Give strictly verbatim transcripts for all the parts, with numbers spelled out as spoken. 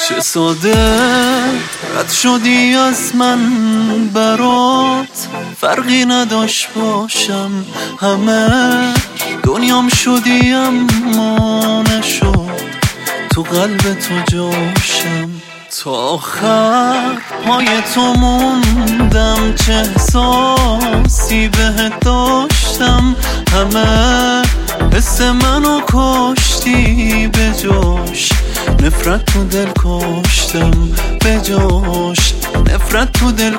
چه ساده رد شدی از من برات، فرقی نداشت باشم همه دنیام شدی اما نشد تو قلب تو جاشم. تا آخر پای تو موندم، چه احساسی بهت داشتم، همه حس منو کاشتی به جاش، نفرت تو دل کاشتم به جاش، نفرت تو دل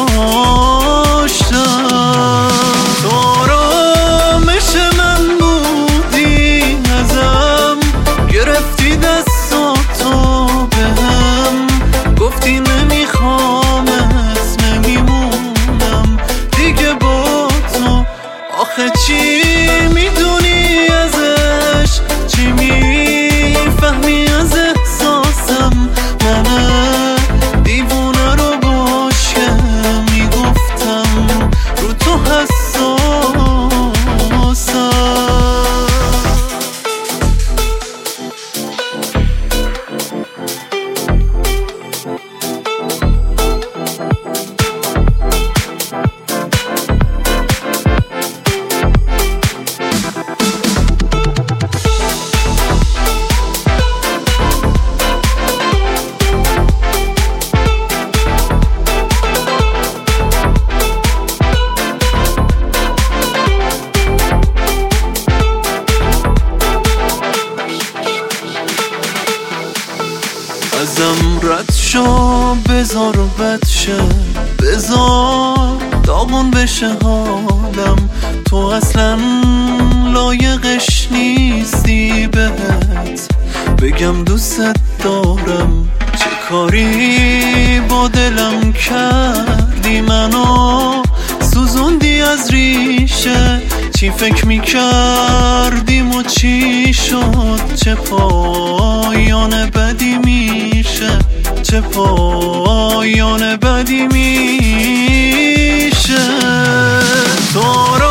کاشتم. تو آرامش من بودی، ازم گرفتی دستاتو بهم، گفتی نمیخوامت نمیمونم دیگه با تو. آخه چی میدونی ازش، چی میفهمی از احساسم، من دیوونه رو باش که میگفتم رو تو حساسم. ازم رد شو، بذار و بد شه، بذار داغون بشه حالم، تو اصلا لایقش نیستی بهت بگم دوست دارم. چه کاری با دلم کردی، منو سوزوندی از ریشه، چی فکر میکردیم و چی شد، چه پایان بدی میشه، چه پایان بدی میشه. تو